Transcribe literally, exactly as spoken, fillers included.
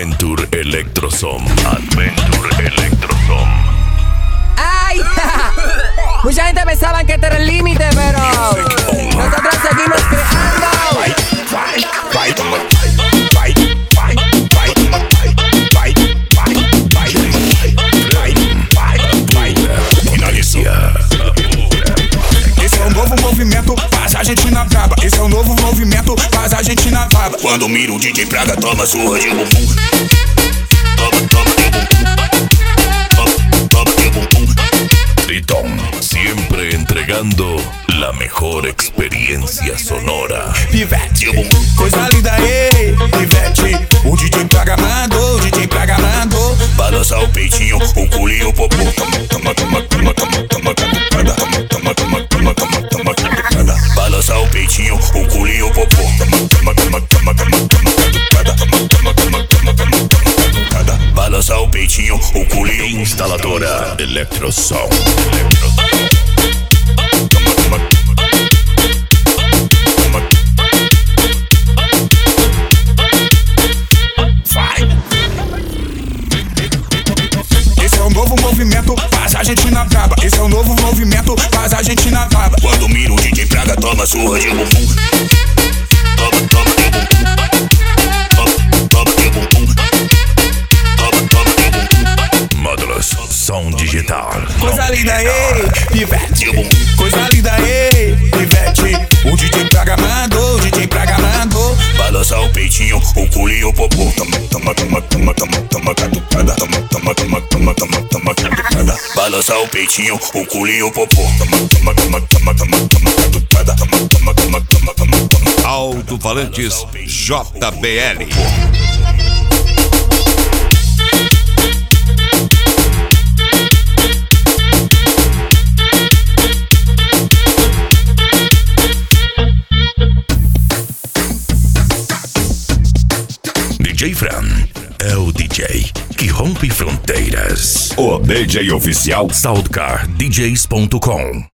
Adventure Electrosom. Adventure Electrosom. ¡Ay! Mucha gente pensaba que este era el límite, pero nosotros seguimos creando. Esse é o novo movimento, faz a gente na braba. Esse é o novo movimento, faz a gente na braba. Quando mira o D J Praga, toma surra de bumbum. Toma, toma de bumbum. Toma, toma de bumbum. Triton, siempre entregando la mejor experiencia sonora. Pivete, coisa linda, ei, pivete. O D J Praga mandou, o D J Praga mandou. Balança o peitinho, o culinho, o popô. Toma, toma, toma, toma, toma, toma, catucada. Toma, toma, toma, toma, toma, toma, catucada. Balança o peitinho, o culinho, o popô. Toma, toma, toma, toma, toma, toma, catucada. Toma, toma, toma, toma, toma, toma, catucada. Balança o peitinho, o culinho. Instaladora Electrosom. Esse é o novo movimento, faz a gente na braba. Esse é o novo movimento, faz a gente na braba. Quando mira o D J Praga, toma surra de bumbum. Toma, toma de bumbum. Toma, toma de bumbum. Toma, toma de bumbum. Módulos som digital. Coisa linda, ei, pivete. Coisa linda, ei, pivete. O D J Praga mandou, o D J Praga mandou. Balança o peitinho, o culinho, o popô. Toma, toma, toma, toma, toma, toma, catucada. Toma, toma, toma, toma, toma, toma, catucada. Balança o peitinho, o culinho, o popô. Toma, toma, toma, toma, toma, toma, catucada. Toma, toma, toma, toma, toma, toma. Alto-falantes J B L. D J Fran é o D J que rompe fronteiras. O D J oficial Soundcar D Js ponto com